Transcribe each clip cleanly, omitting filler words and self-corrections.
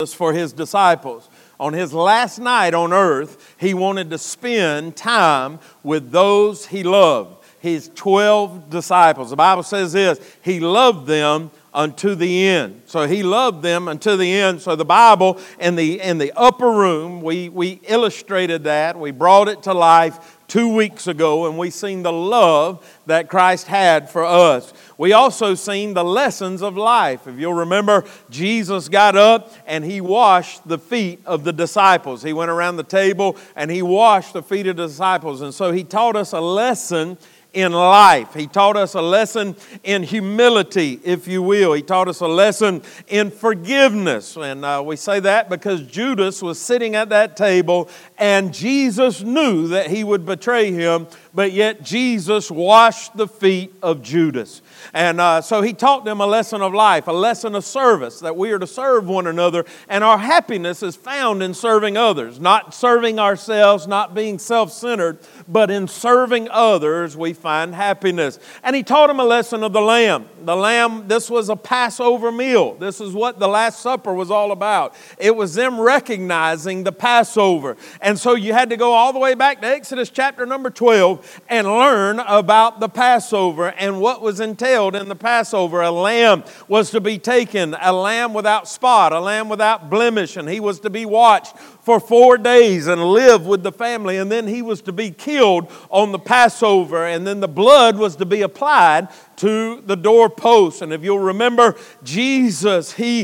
for his disciples. On his last night on earth, he wanted to spend time with those he loved, his 12 disciples. The Bible says this, he loved them unto the end. So he loved them unto the end. So the Bible in the upper room, we illustrated that. We brought it to life 2 weeks ago, and we seen the love that Christ had for us. We also seen the lessons of life. If you'll remember, Jesus got up and he washed the feet of the disciples. He went around the table and he washed the feet of the disciples. And so he taught us a lesson in life. He taught us a lesson in humility, if you will. He taught us a lesson in forgiveness. And we say that because Judas was sitting at that table and Jesus knew that he would betray him, but yet Jesus washed the feet of Judas. And so he taught them a lesson of life, a lesson of service, that we are to serve one another, and our happiness is found in serving others, not serving ourselves, not being self-centered, but in serving others we find happiness. And he taught them a lesson of the lamb. The lamb, this was a Passover meal. This is what the Last Supper was all about. It was them recognizing the Passover. And so you had to go all the way back to Exodus chapter number 12 and learn about the Passover and what was entailed in the Passover. A lamb was to be taken, a lamb without spot, a lamb without blemish, and he was to be watched for 4 days and live with the family, and then he was to be killed on the Passover, and then the blood was to be applied to the doorpost. And if you'll remember, Jesus, he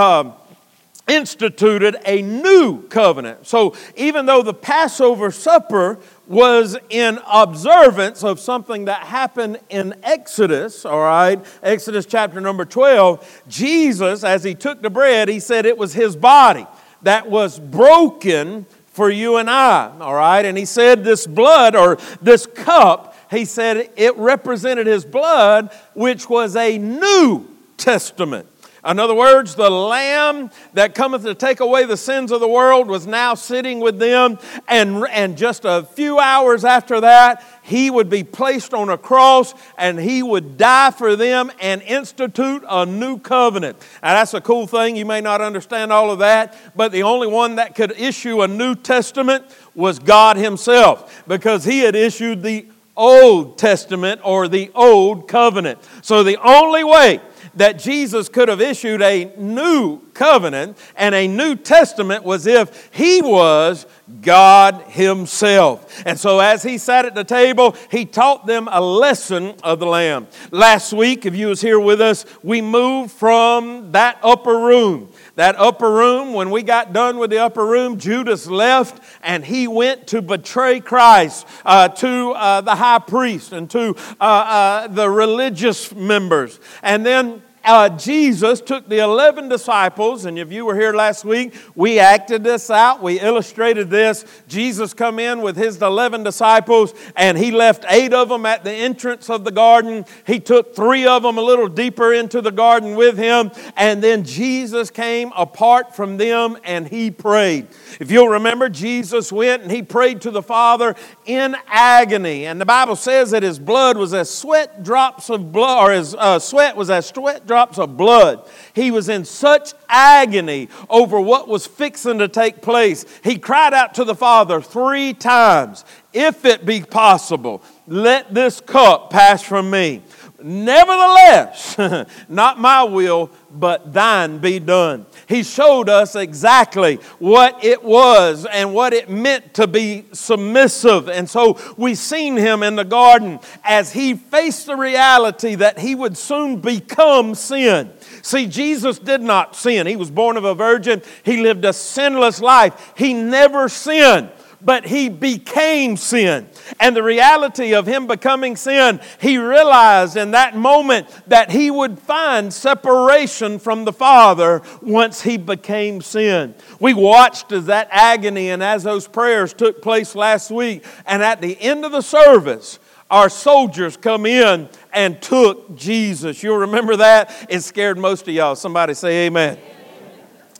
instituted a new covenant. So even though the Passover supper was in observance of something that happened in Exodus, all right, Exodus chapter number 12, Jesus, as he took the bread, he said it was his body that was broken for you and I, all right? And he said this blood or this cup, he said it represented his blood, which was a new testament. In other words, the Lamb that cometh to take away the sins of the world was now sitting with them, and just a few hours after that, he would be placed on a cross and he would die for them and institute a new covenant. Now that's a cool thing. You may not understand all of that, but the only one that could issue a New Testament was God himself, because he had issued the Old Testament or the Old Covenant. So the only way that Jesus could have issued a new covenant and a New Testament was if he was God himself. And so as he sat at the table, he taught them a lesson of the Lamb. Last week, if you was here with us, we moved from that upper room. That upper room, when we got done with the upper room, Judas left and he went to betray Christ to the high priest and to the religious members. And then Jesus took the 11 disciples, and if you were here last week, we acted this out, we illustrated this. Jesus come in with his 11 disciples, and he left 8 of them at the entrance of the garden. He took 3 of them a little deeper into the garden with him, and then Jesus came apart from them, and he prayed. If you'll remember, Jesus went and he prayed to the Father in agony, and the Bible says that his blood was as sweat drops of blood, or his sweat was as sweat drops of blood. He was in such agony over what was fixing to take place. He cried out to the Father 3 times, "If it be possible, let this cup pass from me. Nevertheless, not my will, but thine be done." He showed us exactly what it was and what it meant to be submissive. And so we seen him in the garden as he faced the reality that he would soon become sin. See, Jesus did not sin. He was born of a virgin. He lived a sinless life. He never sinned, but he became sin. And the reality of him becoming sin, he realized in that moment that he would find separation from the Father once he became sin. We watched as that agony and as those prayers took place last week. And at the end of the service, our soldiers come in and took Jesus. You'll remember that? It scared most of y'all. Somebody say amen.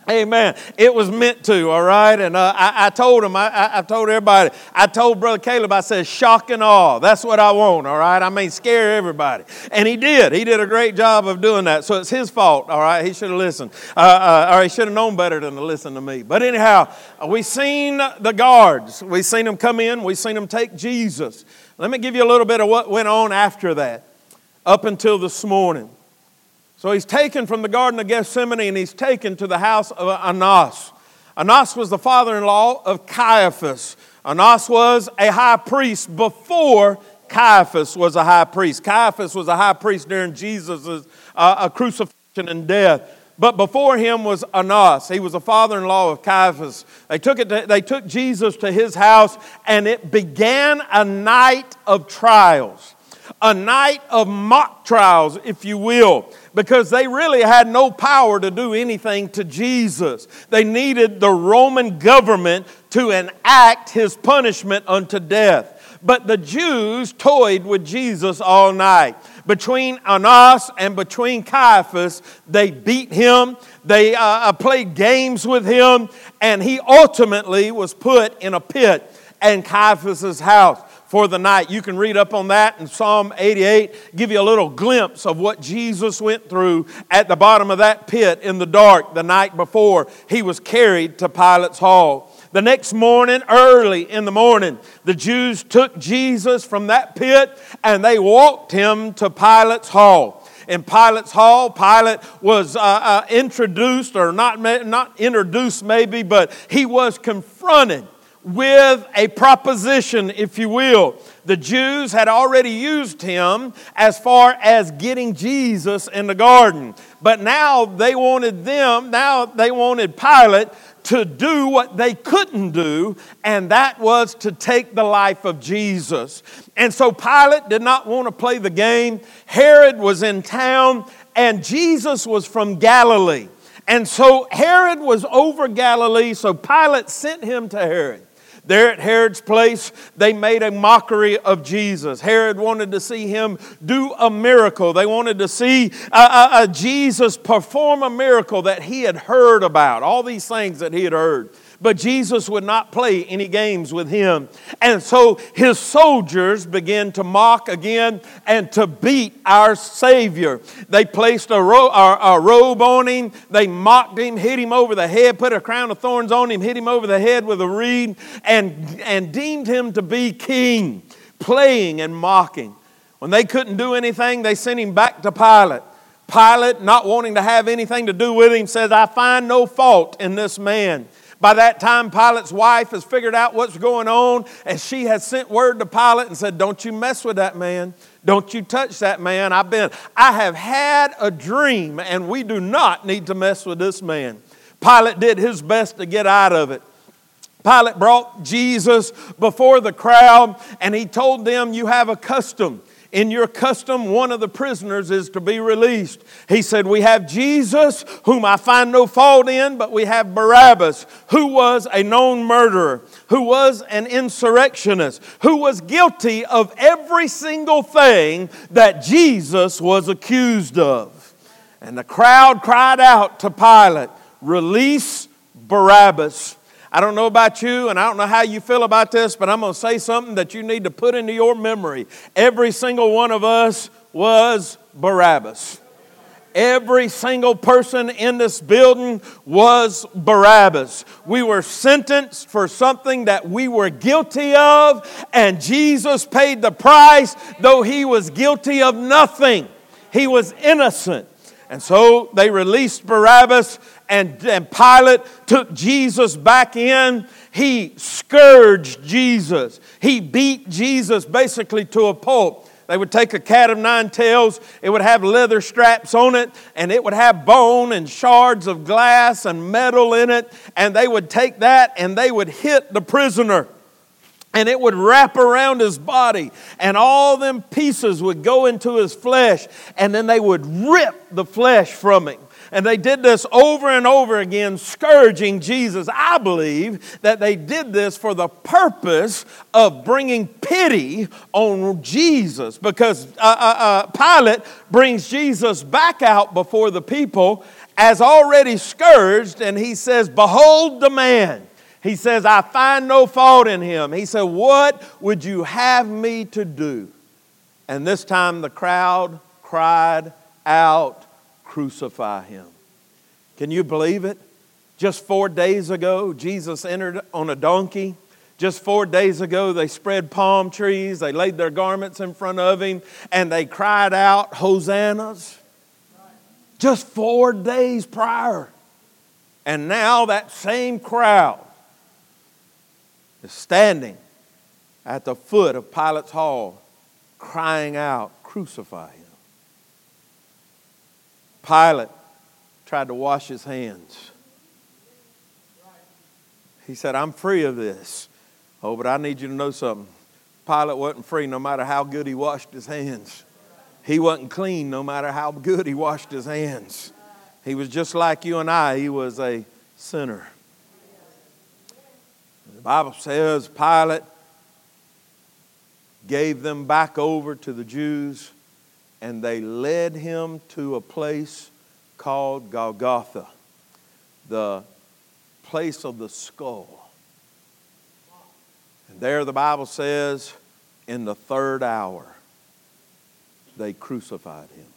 Amen. It was meant to, all right? And I told him, I told everybody, I told Brother Caleb, I said, shock and awe. That's what I want, all right? I mean, scare everybody. And he did. He did a great job of doing that. So it's his fault, all right? He should have listened. Or he should have known better than to listen to me. But anyhow, we seen the guards. We seen them come in. We seen them take Jesus. Let me give you a little bit of what went on after that, up until this morning. So he's taken from the Garden of Gethsemane and he's taken to the house of Annas. Annas was the father-in-law of Caiaphas. Annas was a high priest before Caiaphas was a high priest. Caiaphas was a high priest during Jesus' crucifixion and death. But before him was Annas. He was the father-in-law of Caiaphas. They took Jesus to his house, and it began a night of trials. A night of mock trials, if you will, because they really had no power to do anything to Jesus. They needed the Roman government to enact his punishment unto death. But the Jews toyed with Jesus all night. Between Annas and between Caiaphas, they beat him, they played games with him, and he ultimately was put in a pit in Caiaphas' house for the night. You can read up on that in Psalm 88, give you a little glimpse of what Jesus went through at the bottom of that pit in the dark the night before he was carried to Pilate's hall. The next morning, early in the morning, the Jews took Jesus from that pit and they walked him to Pilate's hall. In Pilate's hall, Pilate was introduced, or not introduced maybe, but he was confronted with a proposition, if you will. The Jews had already used him as far as getting Jesus in the garden. But now they wanted Pilate to do what they couldn't do, and that was to take the life of Jesus. And so Pilate did not want to play the game. Herod was in town, and Jesus was from Galilee. And so Herod was over Galilee, so Pilate sent him to Herod. There at Herod's place, they made a mockery of Jesus. Herod wanted to see him do a miracle. They wanted to see Jesus perform a miracle that he had heard about, all these things that he had heard. But Jesus would not play any games with him. And so his soldiers began to mock again and to beat our Savior. They placed a robe on him. They mocked him, hit him over the head, put a crown of thorns on him, hit him over the head with a reed, and deemed him to be king, playing and mocking. When they couldn't do anything, they sent him back to Pilate. Pilate, not wanting to have anything to do with him, says, "I find no fault in this man." By that time, Pilate's wife has figured out what's going on, and she has sent word to Pilate and said, "Don't you mess with that man. Don't you touch that man. I have had a dream, and we do not need to mess with this man." Pilate did his best to get out of it. Pilate brought Jesus before the crowd, and he told them, "You have a custom. In your custom, one of the prisoners is to be released." He said, "We have Jesus, whom I find no fault in, but we have Barabbas, who was a known murderer, who was an insurrectionist, who was guilty of every single thing that Jesus was accused of." And the crowd cried out to Pilate, "Release Barabbas." I don't know about you, and I don't know how you feel about this, but I'm going to say something that you need to put into your memory. Every single one of us was Barabbas. Every single person in this building was Barabbas. We were sentenced for something that we were guilty of, and Jesus paid the price, though he was guilty of nothing. He was innocent. And so they released Barabbas, and Pilate took Jesus back in. He scourged Jesus. He beat Jesus basically to a pulp. They would take a cat of nine tails. It would have leather straps on it, and it would have bone and shards of glass and metal in it. And they would take that and they would hit the prisoner. And it would wrap around his body, and all them pieces would go into his flesh, and then they would rip the flesh from him. And they did this over and over again, scourging Jesus. I believe that they did this for the purpose of bringing pity on Jesus, because Pilate brings Jesus back out before the people, as already scourged, and he says, behold the man. He says, I find no fault in him. He said, what would you have me to do? And this time the crowd cried out, crucify him. Can you believe it? Just 4 days ago, Jesus entered on a donkey. Just 4 days ago, they spread palm trees. They laid their garments in front of him, and they cried out, hosannas. Just 4 days prior. And now that same crowd is standing at the foot of Pilate's hall, crying out, crucify him. Pilate tried to wash his hands. He said, I'm free of this. Oh, but I need you to know something. Pilate wasn't free no matter how good he washed his hands. He wasn't clean no matter how good he washed his hands. He was just like you and I. He was a sinner. The Bible says Pilate gave them back over to the Jews, and they led him to a place called Golgotha, the place of the skull. And there the Bible says, in the third hour, they crucified him.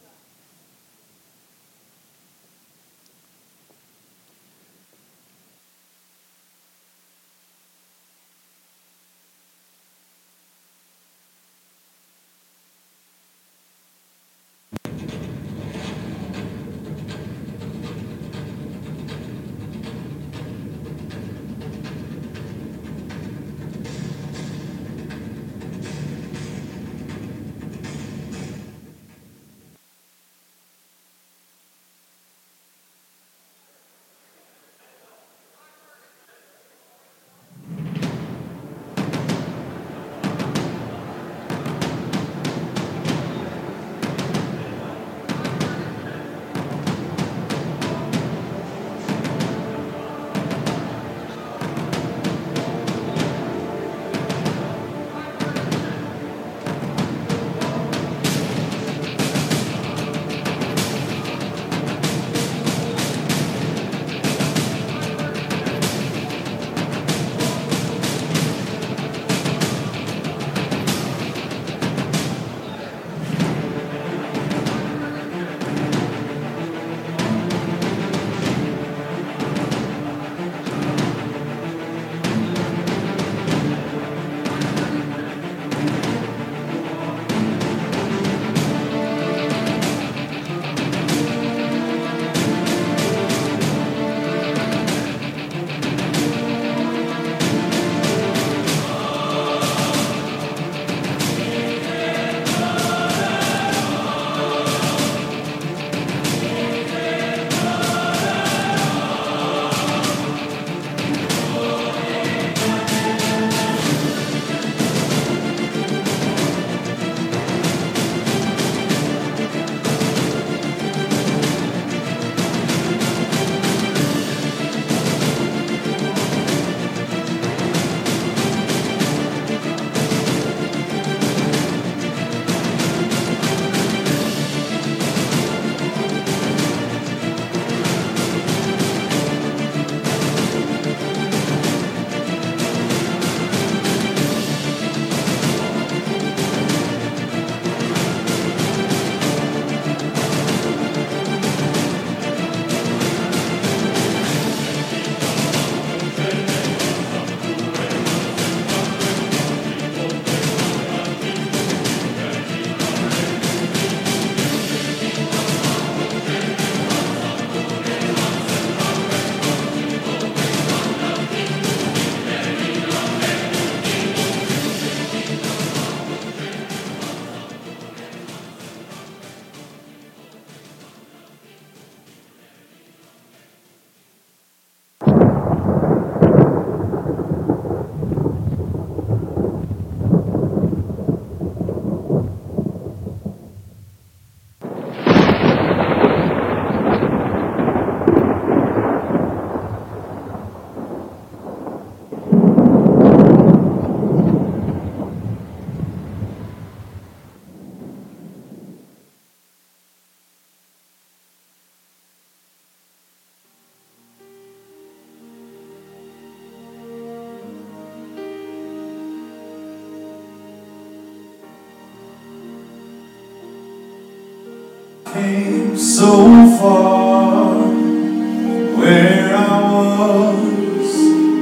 came so far, where I was,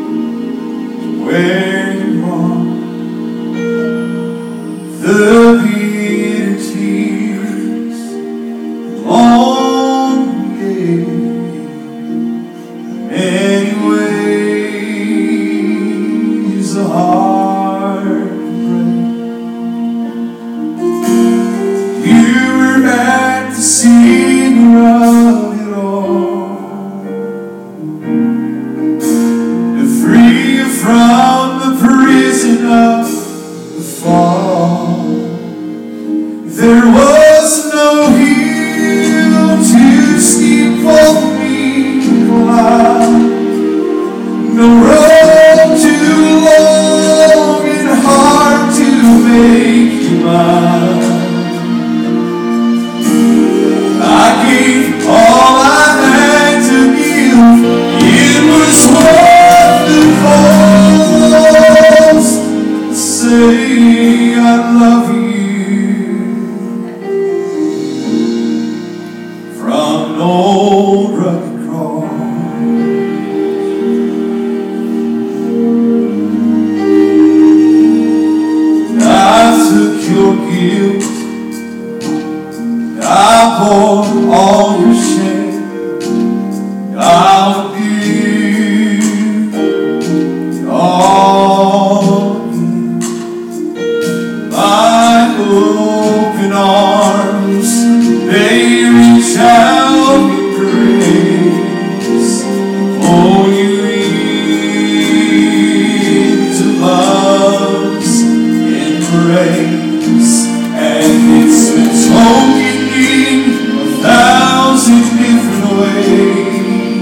where you are. The bitter tears, long day, many ways the heart at the center of it all, to free you from the prison of the fall. There was no hill too steep for me to climb, no road too long and hard to make you mine. I gave all I had to give. It was worth the cost to say I love you from an old rugged cross. I took your guilt, I bore all your shame. I'll give it all in my open arms. They reach out in grace, pull you into love's embrace, and it's been spoken in 1,000 different ways.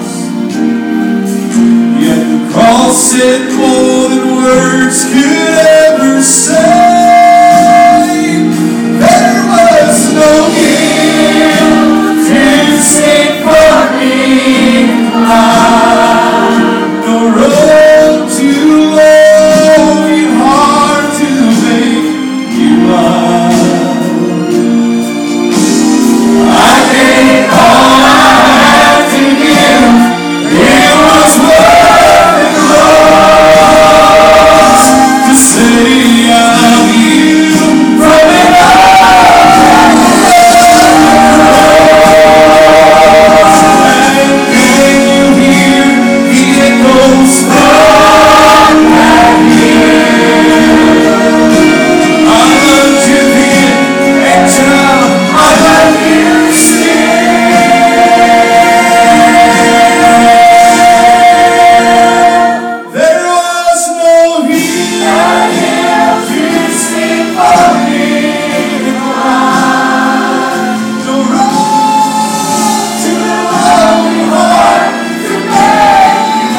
Yet the cross said more than words could ever say. There was no guilt too steep for me to climb, no road too long and hard to make you mine. I gave all I had to give. It was worth the cost to say I love you from an cross. And can you hear the echoes from that hill? I loved you then, and child, I love you still. There was no hill too steep for me to climb, no road too long and hard to make you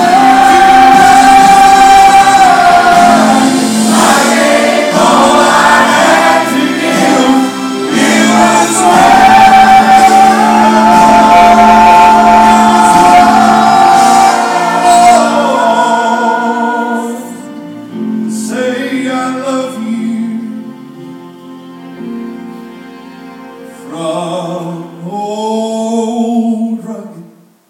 mine. I gave all I had to give. It was worth. Say I love you from old rugged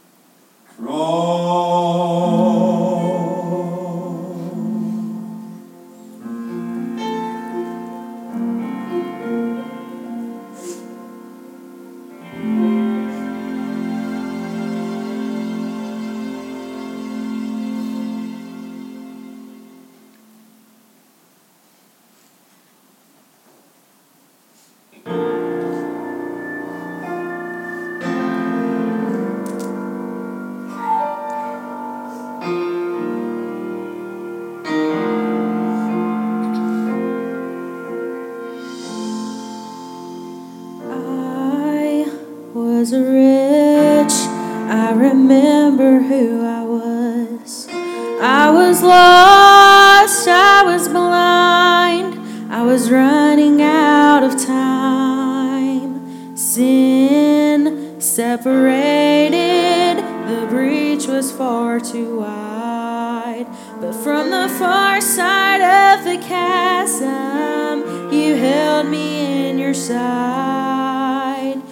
I was rich, I remember who I was. I was lost, I was blind, I was running out of time. Sin separated, the breach was far too wide. But from the far side of the chasm, you held me in your side.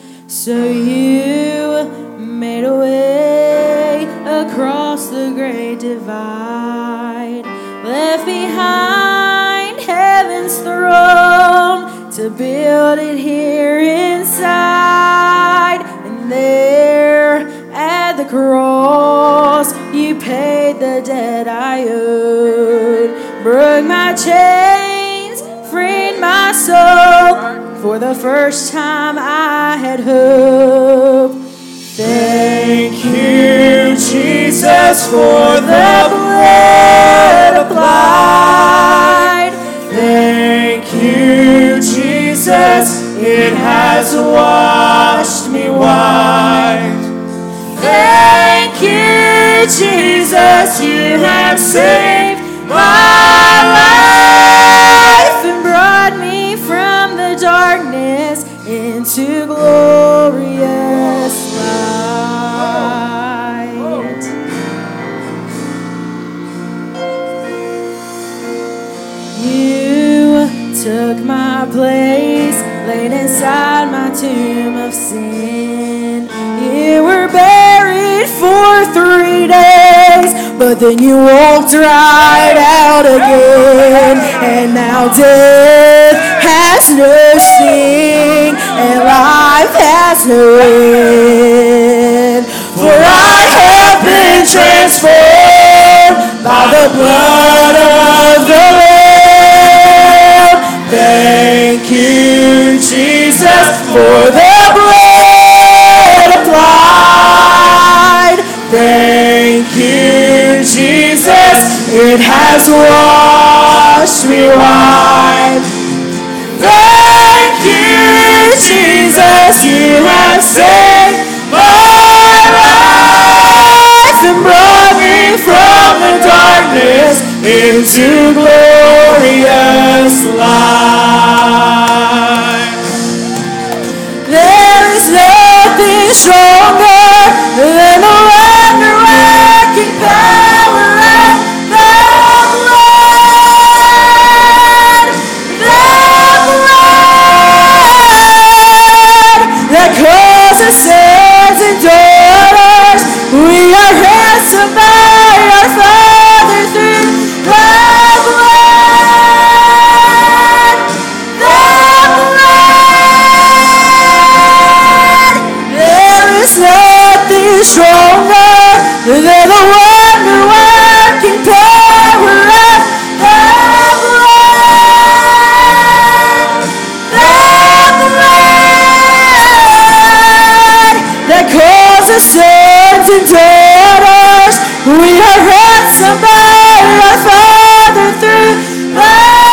So you made a way across the great divide, left behind heaven's throne to build it here inside. And there at the cross you paid the debt I owed, broke my chains, freed my soul. For the first time I had hope. Thank you, Jesus, for the blood applied. Thank you, Jesus, it has washed me white. Thank you, Jesus, you have saved my life and brought me from the darkness into glorious light. You took my place, laid inside my tomb of sin. You were buried for 3 days, but then you walked right out again. And now death has no sting, and life has no end. For I have been transformed by the blood of the Lamb. Thank you, Jesus, for the blood applied. Thank you, Jesus, it has washed me white. Thank you, Jesus, you have saved my life and brought me from the darkness into glorious light. There is nothing stronger than the wonder-working power of the blood. The blood that causes sons and daughters. We are ransomed by our Father through the blood. The blood. There is nothing stronger than the wonder-working power of the blood. The blood that calls us sons and daughters. We are ransomed by our Father through the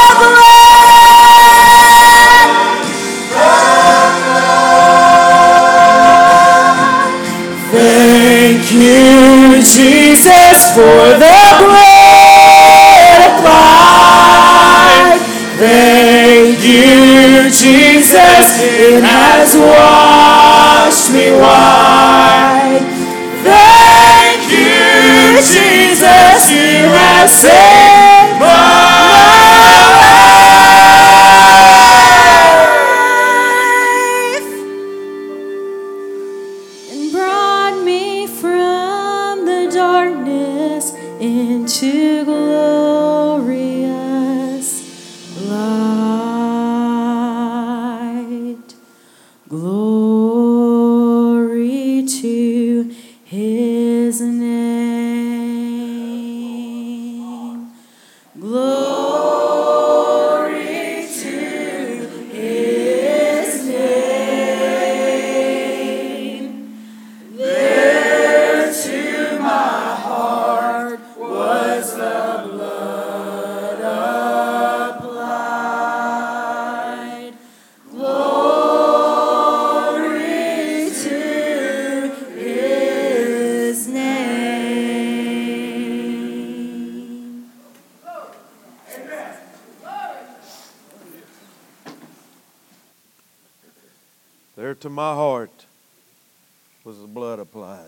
blood. Thank you, Jesus, for the blood applied. Thank you, Jesus, it has washed me white. Thank you, Jesus, you have saved my life and brought me from the darkness into glorious light. Glory to his name. Glory to his name. There to my heart was the blood applied. Glory to his name. There to my heart was the blood applied.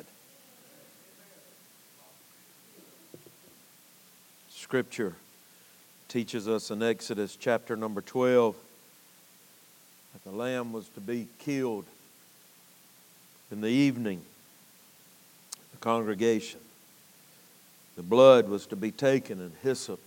Scripture teaches us in Exodus chapter number 12 that the lamb was to be killed In the evening, the congregation, the blood was to be taken and hyssop.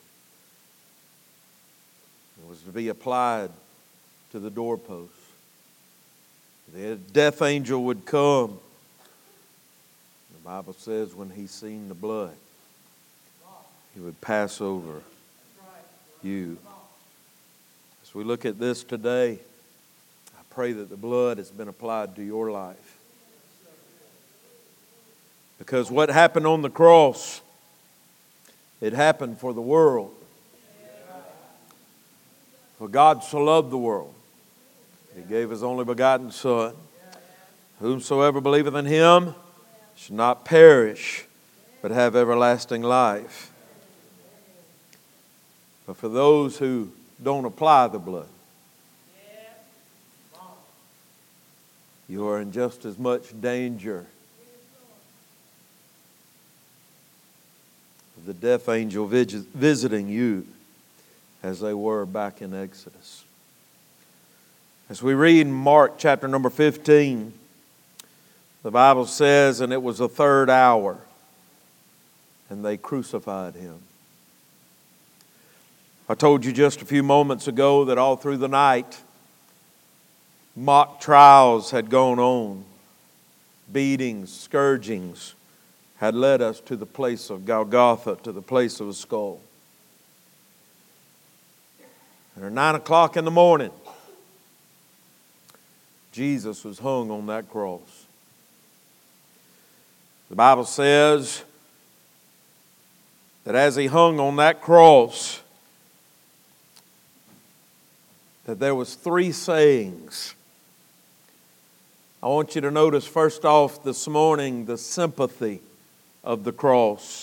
It was to be applied to the doorpost. The death angel would come. The Bible says when he seen the blood, he would pass over you. As we look at this today, I pray that the blood has been applied to your life. Because what happened on the cross, it happened for the world. For God so loved the world, He gave His only begotten Son. Whomsoever believeth in Him should not perish, but have everlasting life. But for those who don't apply the blood, you are in just as much danger of the death angel visiting you as they were back in Exodus. As we read in Mark chapter number 15, the Bible says, and it was the third hour, and they crucified Him. I told you just a few moments ago that all through the night, mock trials had gone on. Beatings, scourgings had led us to the place of Golgotha, to the place of a skull. And at 9 o'clock in the morning, Jesus was hung on that cross. The Bible says that as He hung on that cross, that there was 3 sayings. I want you to notice first off this morning the sympathy of the cross.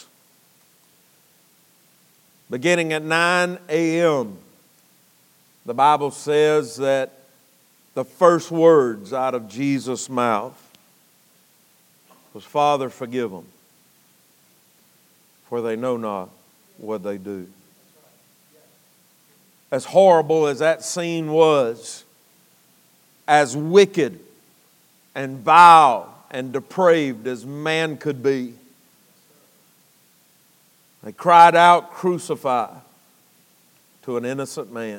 Beginning at 9 a.m., the Bible says that the first words out of Jesus' mouth was, Father, forgive them, for they know not what they do. As horrible as that scene was, as wicked and vile and depraved as man could be, they cried out, crucify, to an innocent man.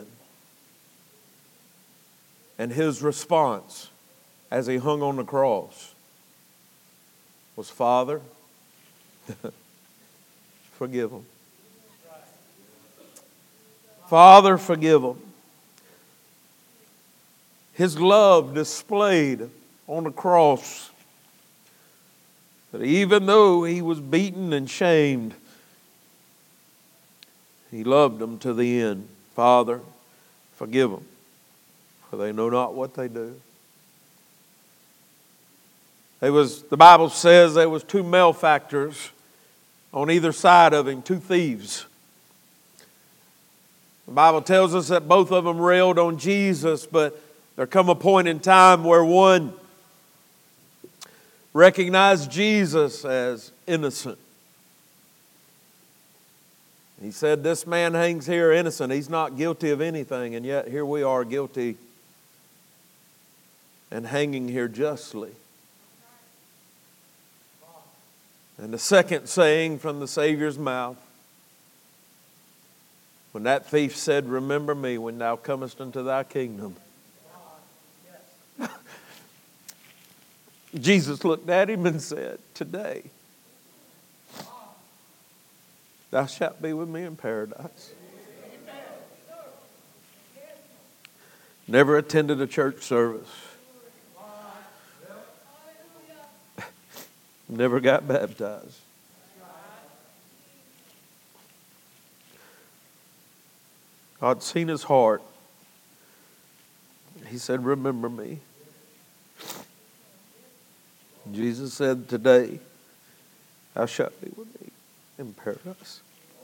And His response as He hung on the cross was, Father, forgive them. Father, forgive them. His love displayed on the cross, that even though He was beaten and shamed, He loved them to the end. Father, forgive them, for they know not what they do. The Bible says there was 2 malefactors on either side of Him, 2 thieves. The Bible tells us that both of them railed on Jesus, but there come a point in time where one recognized Jesus as innocent. He said, this man hangs here innocent. He's not guilty of anything, and yet here we are guilty and hanging here justly. And the second saying from the Savior's mouth, when that thief said, remember me when thou comest into thy kingdom. Jesus looked at him and said, today thou shalt be with me in paradise. Never attended a church service. Never got baptized. God seen his heart. He said, remember me. Jesus said, today thou shalt be with me in paradise.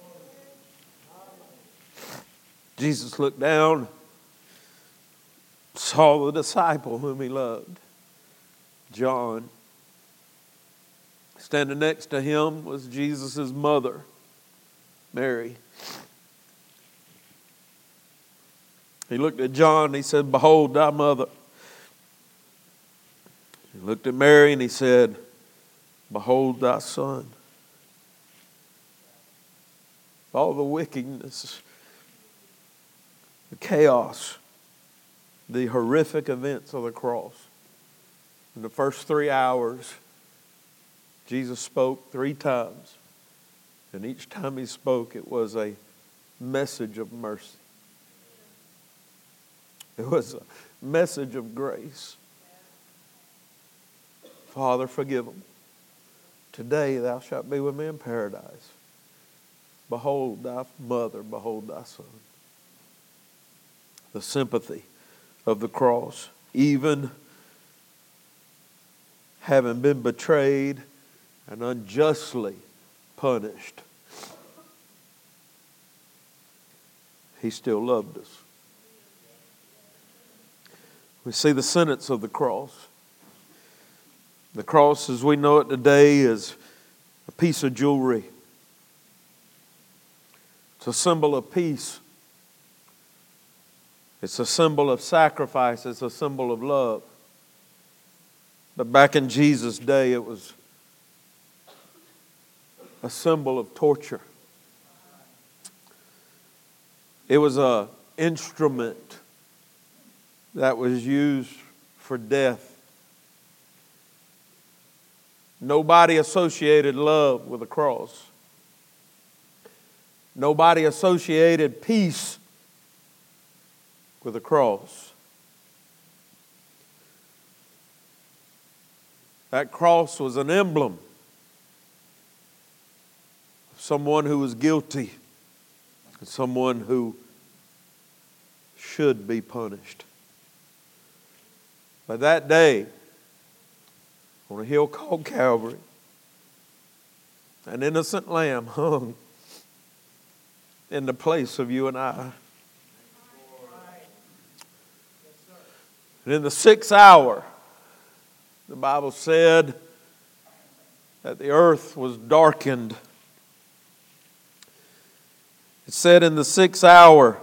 Jesus looked down, saw the disciple whom he loved, John. Standing next to him was Jesus' mother, Mary. He looked at John and he said, behold thy mother. He looked at Mary and he said, "Behold thy son." All the wickedness, the chaos, the horrific events of the cross. In the first 3 hours, Jesus spoke 3 times. And each time he spoke, it was a message of mercy. It was a message of grace. Father, forgive them. Today thou shalt be with me in paradise. Behold thy mother, behold thy son. The sympathy of the cross, even having been betrayed and unjustly punished, he still loved us. We see the sentence of the cross. The cross, as we know it today, is a piece of jewelry. It's a symbol of peace. It's a symbol of sacrifice. It's a symbol of love. But back in Jesus' day, it was a symbol of torture. It was an instrument that was used for death. Nobody associated love with a cross. Nobody associated peace with a cross. That cross was an emblem of someone who was guilty and someone who should be punished. But that day, on a hill called Calvary, an innocent lamb hung in the place of you and I. And in the 6th hour, the Bible said that the earth was darkened. It said in the 6th hour,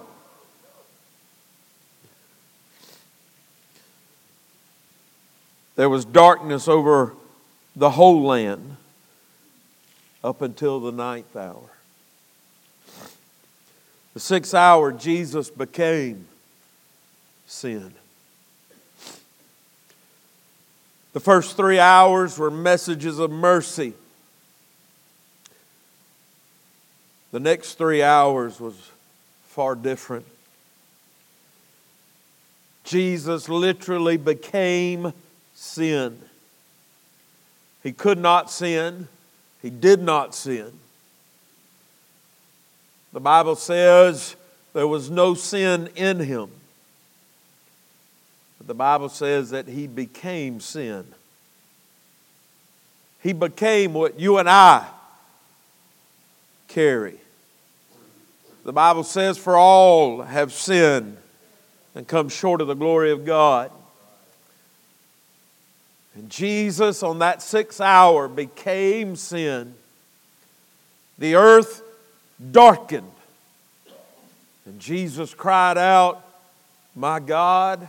there was darkness over the whole land up until the 9th hour. The 6th hour, Jesus became sin. The first 3 hours were messages of mercy. The next 3 hours was far different. Jesus literally became sin. He could not sin. He did not sin. The Bible says there was no sin in him. But the Bible says that he became sin. He became what you and I carry. The Bible says, for all have sinned and come short of the glory of God. And Jesus on that 6th hour became sin. The earth darkened. And Jesus cried out, my God,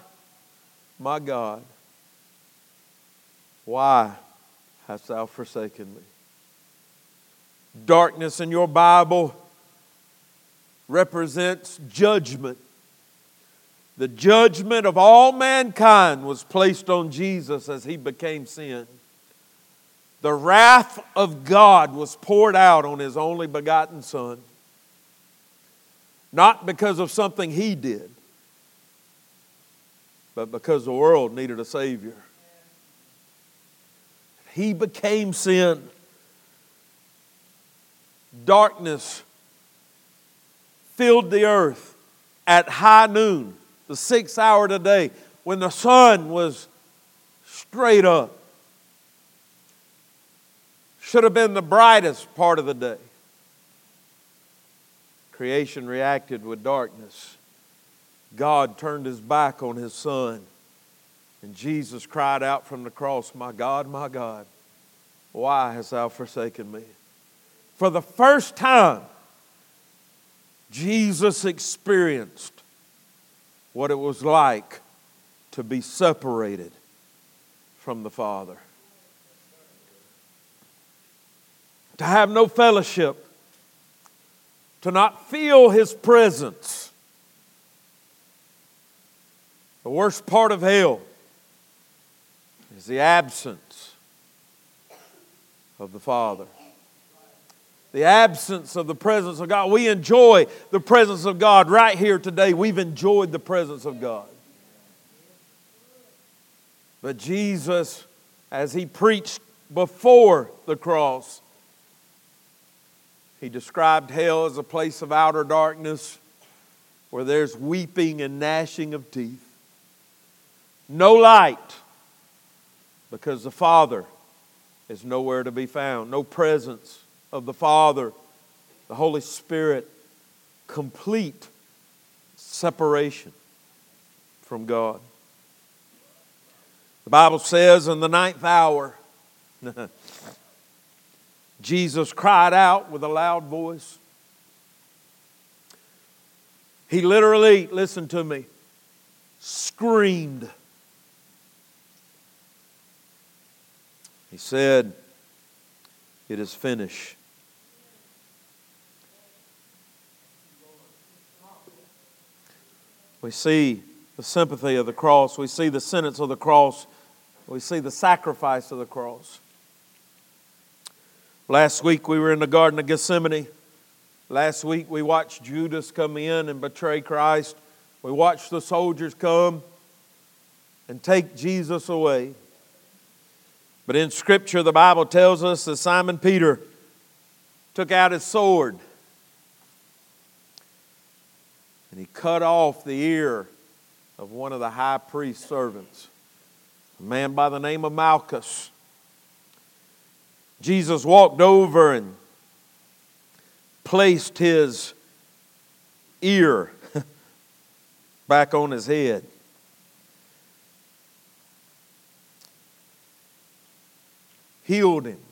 why hast thou forsaken me? Darkness in your Bible represents judgment. The judgment of all mankind was placed on Jesus as he became sin. The wrath of God was poured out on his only begotten Son. Not because of something he did, but because the world needed a Savior. He became sin. Darkness filled the earth at high noon, the 6th hour today, when the sun was straight up. Should have been the brightest part of the day. Creation reacted with darkness. God turned his back on his Son. And Jesus cried out from the cross, my God, why hast thou forsaken me? For the first time, Jesus experienced what it was like to be separated from the Father. To have no fellowship, to not feel His presence. The worst part of hell is the absence of the Father. The absence of the presence of God. We enjoy the presence of God right here today. We've enjoyed the presence of God. But Jesus, as He preached before the cross, He described hell as a place of outer darkness where there's weeping and gnashing of teeth. No light, because the Father is nowhere to be found. No presence of the Father, the Holy Spirit, complete separation from God. The Bible says in the 9th hour, Jesus cried out with a loud voice. He literally, listen to me, screamed. He said, "It is finished." We see the sympathy of the cross. We see the sentence of the cross. We see the sacrifice of the cross. Last week we were in the Garden of Gethsemane. Last week we watched Judas come in and betray Christ. We watched the soldiers come and take Jesus away. But in Scripture the Bible tells us that Simon Peter took out his sword and he cut off the ear of one of the high priest's servants, a man by the name of Malchus. Jesus walked over and placed his ear back on his head. Healed him.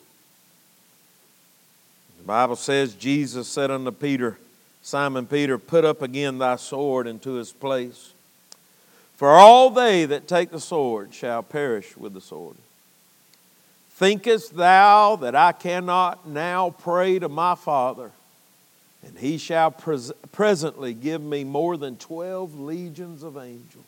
The Bible says Jesus said unto Peter, "Simon Peter, put up again thy sword into his place. For all they that take the sword shall perish with the sword. Thinkest thou that I cannot now pray to my Father, and He shall presently give me more than 12 legions of angels?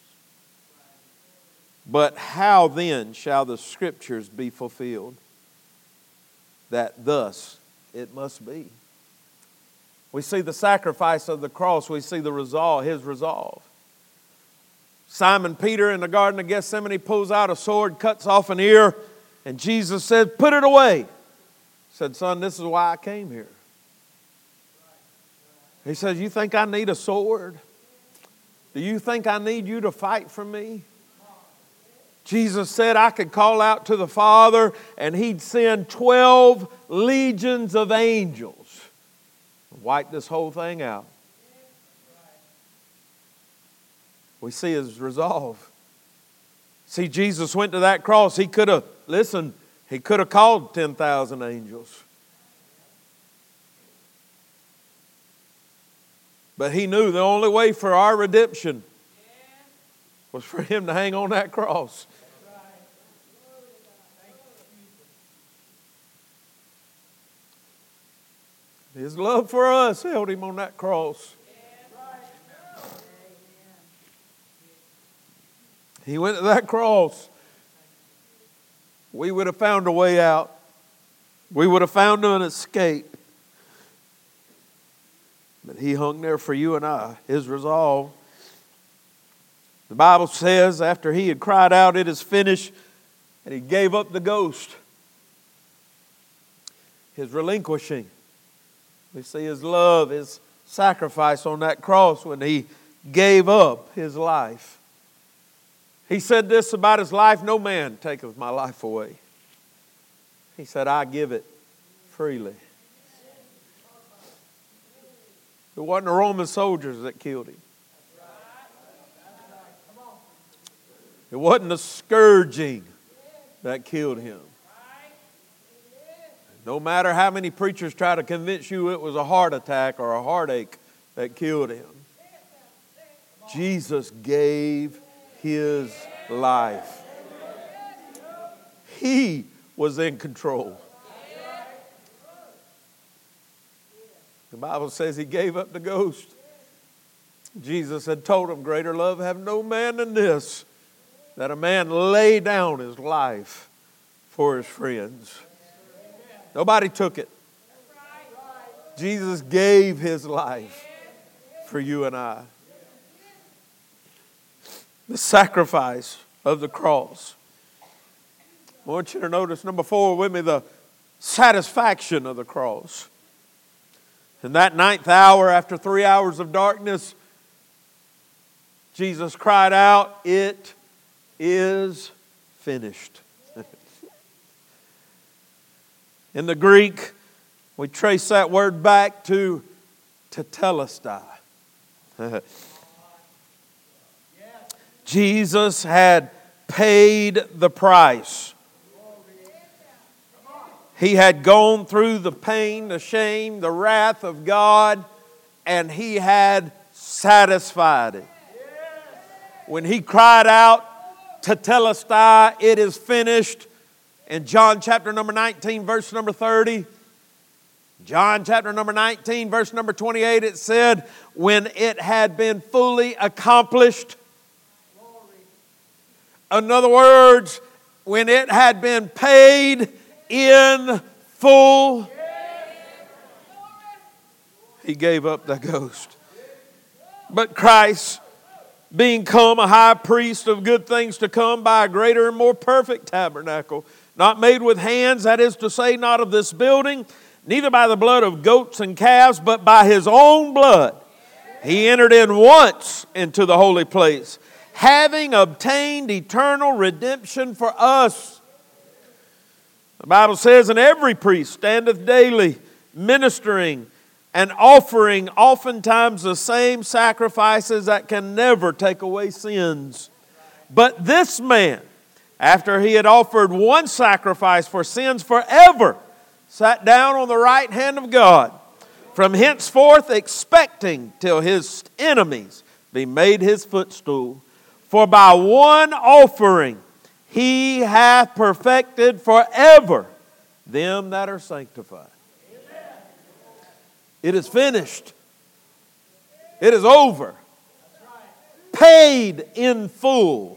But how then shall the Scriptures be fulfilled, that thus it must be?" We see the sacrifice of the cross. We see the resolve, His resolve. Simon Peter in the Garden of Gethsemane pulls out a sword, cuts off an ear, and Jesus said, "Put it away." He said, "Son, this is why I came here." He says, "You think I need a sword? Do you think I need you to fight for me?" Jesus said I could call out to the Father and He'd send 12 legions of angels and wipe this whole thing out. We see His resolve. See, Jesus went to that cross. He could have, He could have called 10,000 angels. But He knew the only way for our redemption was for Him to hang on that cross. His love for us held Him on that cross. He went to that cross. We would have found a way out. We would have found an escape. But He hung there for you and I, His resolve. The Bible says after He had cried out, "It is finished," and He gave up the ghost. His relinquishing. We see His love, His sacrifice on that cross when He gave up His life. He said this about His life: "No man taketh my life away." He said, "I give it freely." It wasn't the Roman soldiers that killed Him. It wasn't the scourging that killed Him. No matter how many preachers try to convince you it was a heart attack or a heartache that killed Him, Jesus gave His life. He was in control. The Bible says He gave up the ghost. Jesus had told him, greater love have no man than this, that a man lay down his life for his friends. Nobody took it. Jesus gave His life for you and I. The sacrifice of the cross. I want you to notice, number 4 with me, the satisfaction of the cross. In that 9th hour, after 3 hours of darkness, Jesus cried out, "It is finished." In the Greek, we trace that word back to tetelestai. Jesus had paid the price. He had gone through the pain, the shame, the wrath of God, and He had satisfied it. When He cried out, tetelestai, it is finished, in John chapter number 19, verse number 30, John chapter number 19, verse number 28, it said, when it had been fully accomplished. In other words, when it had been paid in full, He gave up the ghost. But Christ, being come a high priest of good things to come by a greater and more perfect tabernacle, not made with hands, that is to say, not of this building, neither by the blood of goats and calves, but by His own blood, He entered in once into the holy place, having obtained eternal redemption for us. The Bible says, and every priest standeth daily, ministering and offering oftentimes the same sacrifices that can never take away sins. But this man, after He had offered one sacrifice for sins forever, sat down on the right hand of God, from henceforth expecting till His enemies be made His footstool. For by one offering He hath perfected forever them that are sanctified. It is finished. It is over. Paid in full.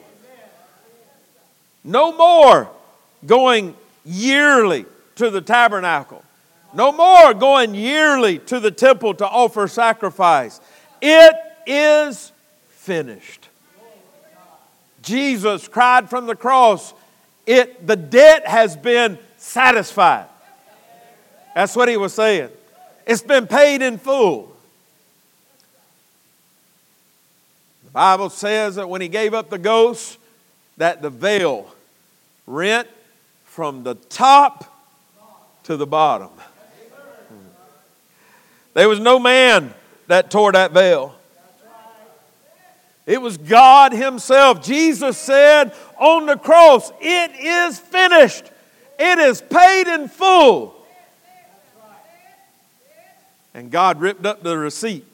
No more going yearly to the tabernacle. No more going yearly to the temple to offer sacrifice. It is finished. Jesus cried from the cross, the debt has been satisfied. That's what He was saying. It's been paid in full. The Bible says that when He gave up the ghost, that the veil rent from the top to the bottom. There was no man that tore that veil. It was God Himself. Jesus said on the cross, it is finished. It is paid in full. And God ripped up the receipt.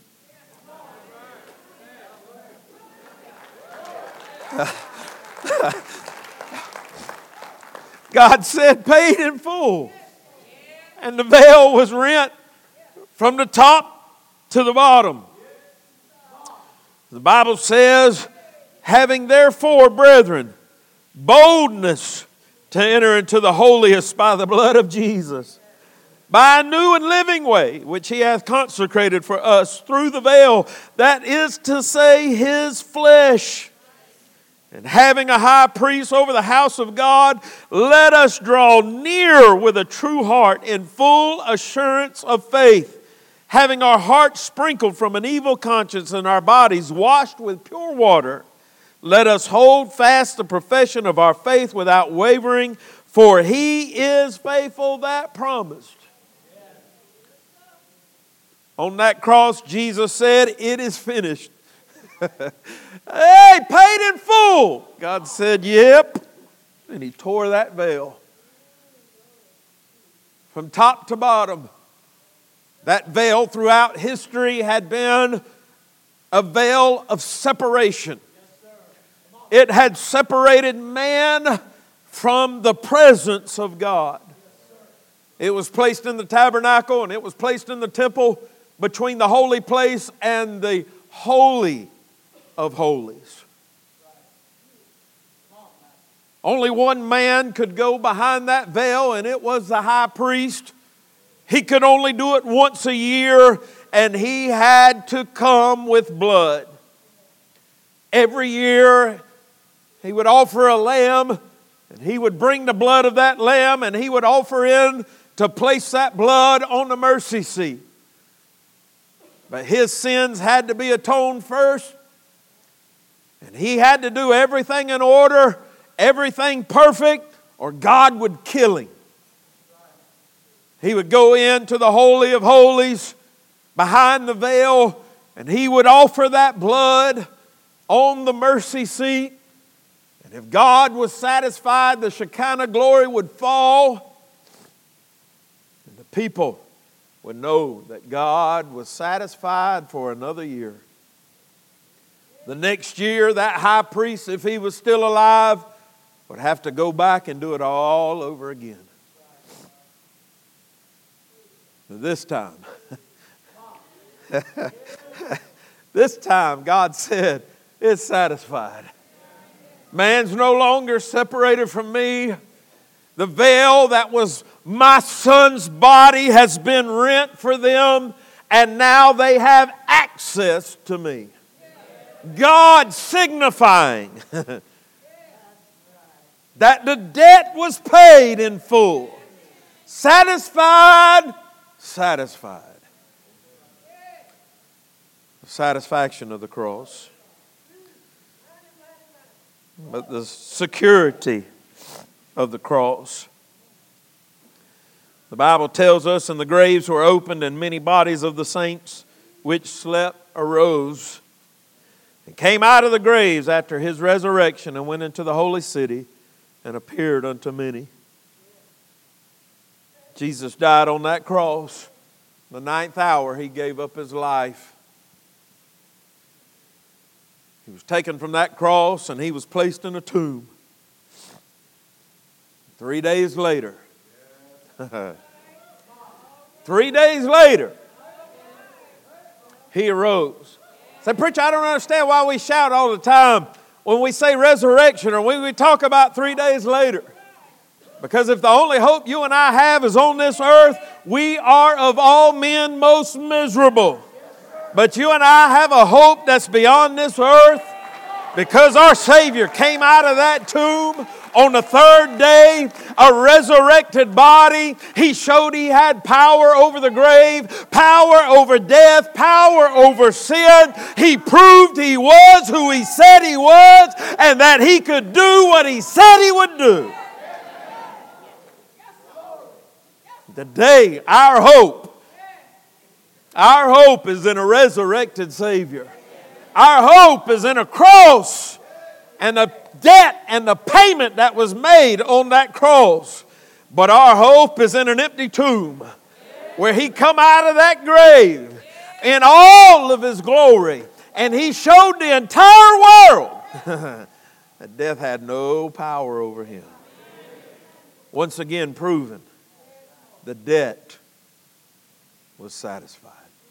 God said paid in full. And the veil was rent from the top to the bottom. The Bible says, having therefore, brethren, boldness to enter into the holiest by the blood of Jesus, by a new and living way, which He hath consecrated for us through the veil, that is to say, His flesh. And having a high priest over the house of God, let us draw near with a true heart in full assurance of faith, having our hearts sprinkled from an evil conscience and our bodies washed with pure water. Let us hold fast the profession of our faith without wavering, for He is faithful that promised. On that cross, Jesus said, it is finished. Hey, paid in full. God said, yep. And He tore that veil. From top to bottom. That veil throughout history had been a veil of separation. It had separated man from the presence of God. It was placed in the tabernacle and it was placed in the temple between the holy place and the Holy of Holies. Only one man could go behind that veil, and it was the high priest. He could only do it once a year, and he had to come with blood. Every year, he would offer a lamb, and he would bring the blood of that lamb, and he would offer in to place that blood on the mercy seat. But his sins had to be atoned first, and he had to do everything in order, everything perfect, or God would kill him. He would go into the Holy of Holies behind the veil, and he would offer that blood on the mercy seat. And if God was satisfied, the Shekinah glory would fall, and the people would know that God was satisfied for another year. The next year, that high priest, if he was still alive, would have to go back and do it all over again. This time, God said, it's satisfied. Man's no longer separated from me. The veil that was my son's body has been rent for them, and now they have access to me. God signifying that the debt was paid in full. Satisfied. The satisfaction of the cross. But the security of the cross. The Bible tells us, and the graves were opened, and many bodies of the saints which slept arose and came out of the graves after his resurrection and went into the holy city and appeared unto many. Jesus died on that cross. The 9th hour, he gave up his life. He was taken from that cross and he was placed in a tomb. 3 days later, 3 days later, he arose. Say, preacher, I don't understand why we shout all the time when we say resurrection or when we talk about 3 days later. Because if the only hope you and I have is on this earth, we are of all men most miserable. But you and I have a hope that's beyond this earth, because our Savior came out of that tomb on the 3rd day, a resurrected body. He showed he had power over the grave, power over death, power over sin. He proved he was who he said he was, and that he could do what he said he would do. Today, our hope is in a resurrected Savior. Our hope is in a cross and the debt and the payment that was made on that cross. But our hope is in an empty tomb where he come out of that grave in all of his glory. And he showed the entire world that death had no power over him. Once again proven the debt was satisfied.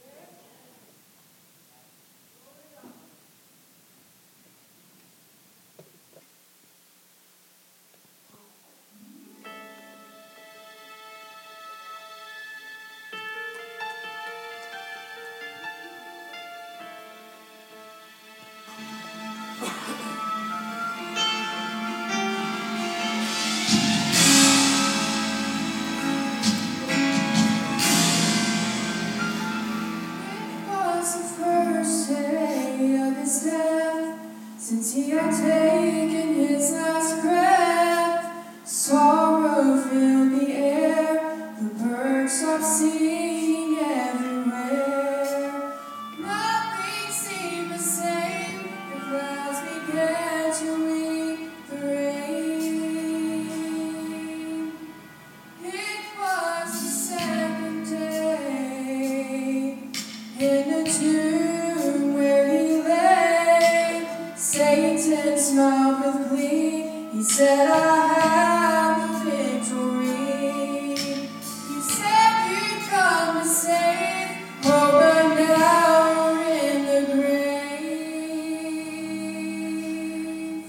Since he had taken his last breath, sorrow filled the air, the birds stopped singing everywhere. Nothing seemed the same, the clouds began to meet the rain. It was the 2nd day in the tomb where he lay. Satan smiled with glee. He He said, I have the victory. He said he'd come to save, oh, but now we're in the grave.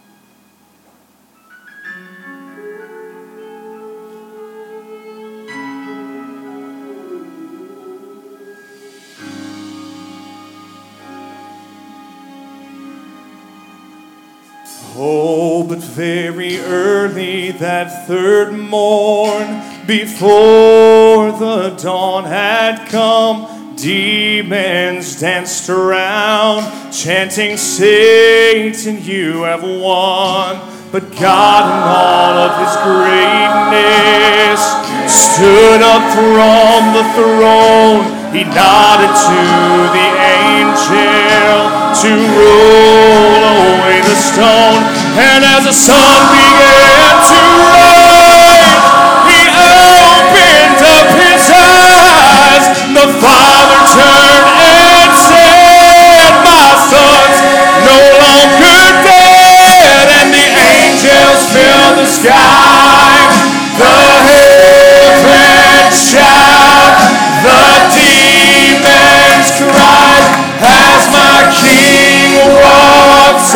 Oh, but very early that third morn, before the dawn had come, demons danced around, chanting, Satan, you have won. But God in all of his greatness stood up from the throne. He nodded to the angel to roll away the stone. And as the sun began to rise, he opened up his eyes. The Father turned and said, my son's no longer dead. And the angels filled the sky. The heavens shout, the demons cry, as my King walks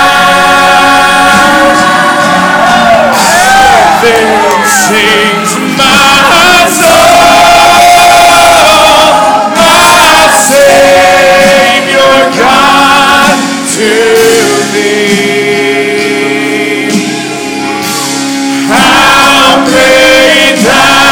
out. Then sings my soul, my Savior God to thee. How great thou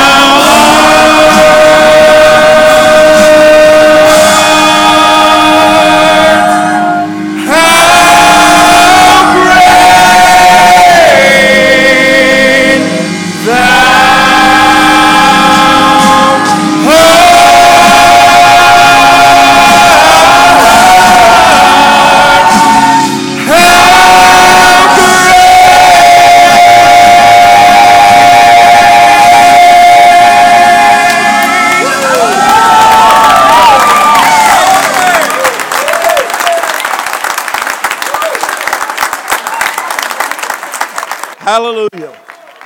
Hallelujah.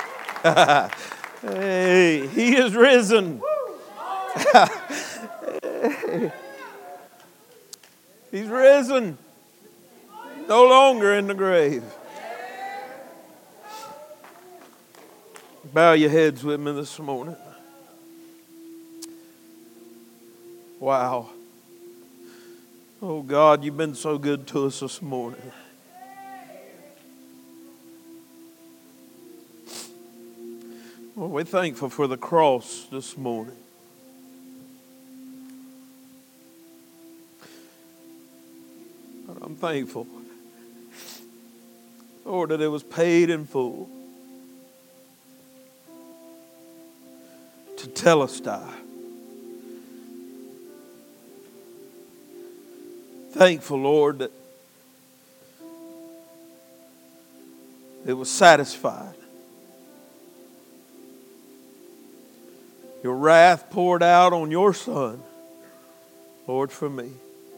Hey, he is risen. He's risen. No longer in the grave. Bow your heads with me this morning. Wow. Oh God, you've been so good to us this morning. Well, we're thankful for the cross this morning. But I'm thankful, Lord, that it was paid in full. To Telestai. Thankful, Lord, that it was satisfied. Your wrath poured out on your Son, Lord, for me.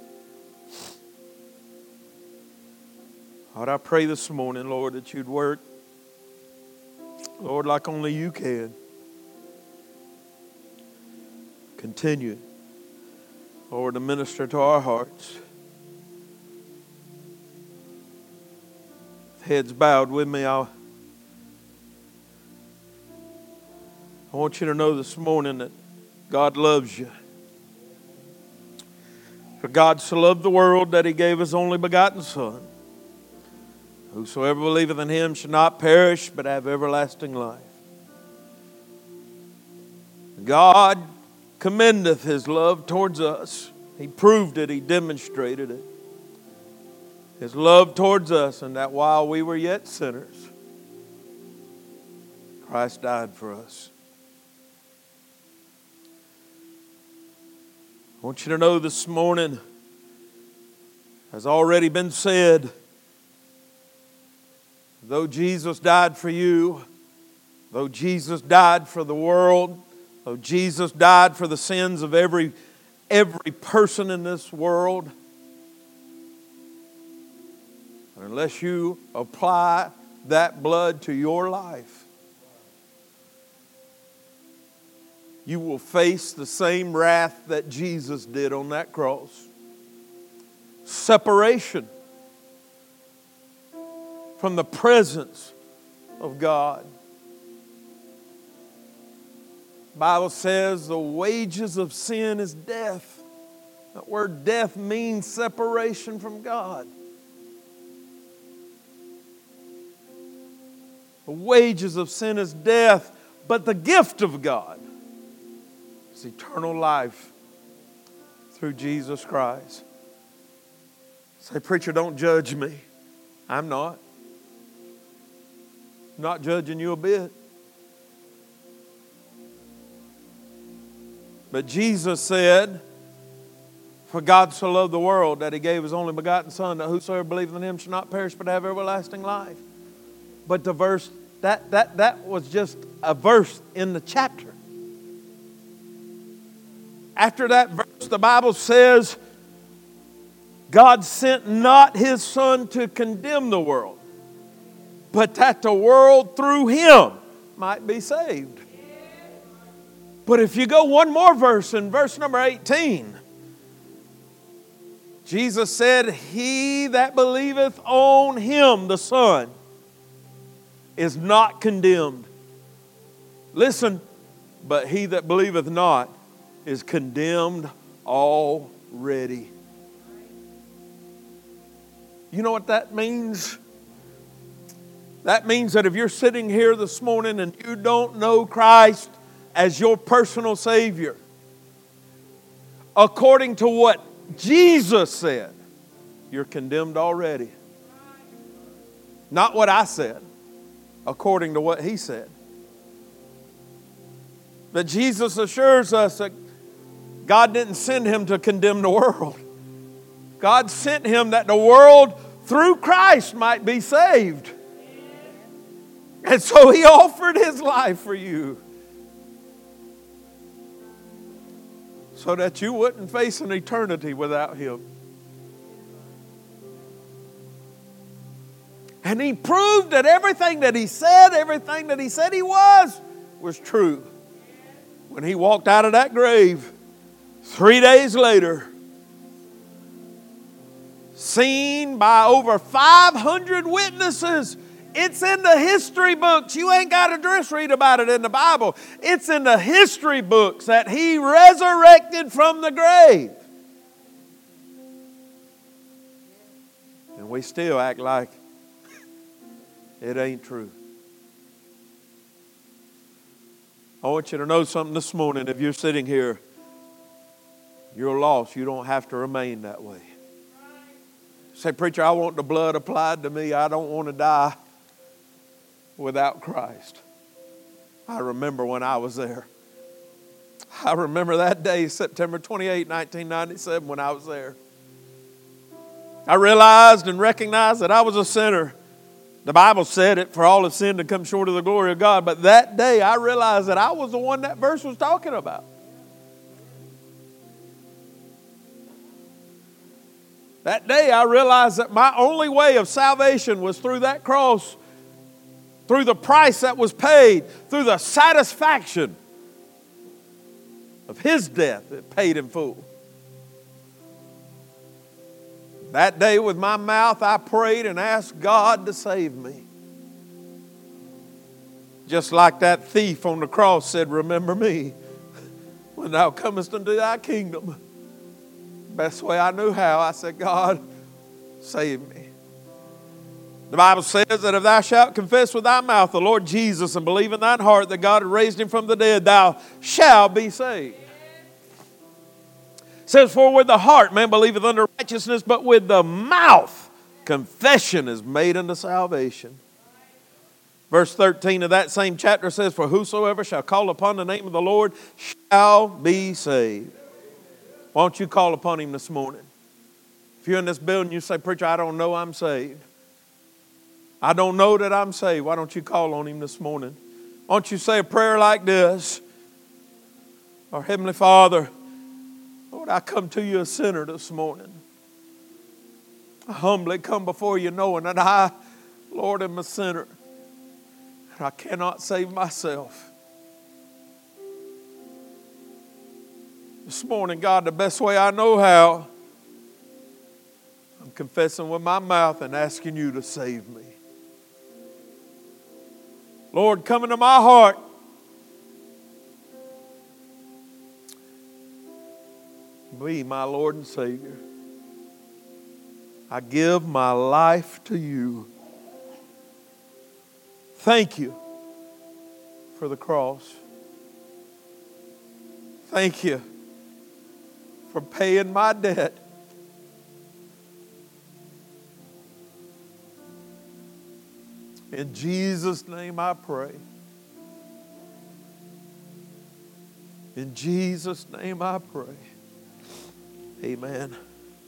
Lord, I pray this morning, Lord, that you'd work, Lord, like only you can. Continue, Lord, to minister to our hearts. Heads bowed with me, I want you to know this morning that God loves you. For God so loved the world that he gave his only begotten Son. Whosoever believeth in him shall not perish, but have everlasting life. God commendeth his love towards us. He proved it, he demonstrated it. His love towards us, and that while we were yet sinners, Christ died for us. I want you to know this morning, has already been said, though Jesus died for you, though Jesus died for the world, though Jesus died for the sins of every person in this world, unless you apply that blood to your life, you will face the same wrath that Jesus did on that cross. Separation from the presence of God. The Bible says the wages of sin is death. That word death means separation from God. The wages of sin is death, but the gift of God is eternal life through Jesus Christ. Say, preacher, don't judge me. I'm not. I'm not judging you a bit. But Jesus said, for God so loved the world that He gave His only begotten Son, that whosoever believeth in Him shall not perish but have everlasting life. But the verse, that was just a verse in the chapter. After that verse, the Bible says, God sent not His Son to condemn the world, but that the world through Him might be saved. But if you go one more verse, in verse number 18, Jesus said, he that believeth on Him, the Son, is not condemned. Listen, but he that believeth not is condemned already. You know what that means? That means that if you're sitting here this morning and you don't know Christ as your personal Savior, according to what Jesus said, you're condemned already. Not what I said, according to what He said. But Jesus assures us that God didn't send Him to condemn the world. God sent Him that the world through Christ might be saved. And so He offered His life for you, so that you wouldn't face an eternity without Him. And He proved that everything that He said He was true. When He walked out of that grave 3 days later, seen by over 500 witnesses. It's in the history books. You ain't got to just read about it in the Bible. It's in the history books that He resurrected from the grave. And we still act like it ain't true. I want you to know something this morning. If you're sitting here, you're lost. You don't have to remain that way. Say, preacher, I want the blood applied to me. I don't want to die without Christ. I remember when I was there. I remember that day, September 28, 1997, when I was there. I realized and recognized that I was a sinner. The Bible said it, for all have sinned and come short of the glory of God. But that day I realized that I was the one that verse was talking about. That day I realized that my only way of salvation was through that cross, through the price that was paid, through the satisfaction of His death that paid in full. That day with my mouth I prayed and asked God to save me. Just like that thief on the cross said, remember me when thou comest into thy kingdom. Best way I knew how, I said, God, save me. The Bible says that if thou shalt confess with thy mouth the Lord Jesus and believe in thine heart that God had raised Him from the dead, thou shalt be saved. It says, for with the heart man believeth unto righteousness, but with the mouth confession is made unto salvation. Verse 13 of that same chapter says, for whosoever shall call upon the name of the Lord shall be saved. Why don't you call upon Him this morning? If you're in this building, you say, preacher, I don't know I'm saved. I don't know that I'm saved. Why don't you call on Him this morning? Why don't you say a prayer like this? Our Heavenly Father, Lord, I come to you a sinner this morning. I humbly come before you knowing that I, Lord, am a sinner. I cannot save myself. This morning, God, the best way I know how, I'm confessing with my mouth and asking you to save me. Lord, come into my heart. Be my Lord and Savior. I give my life to you. Thank you for the cross. Thank you for paying my debt. In Jesus' name I pray. In Jesus' name I pray. Amen.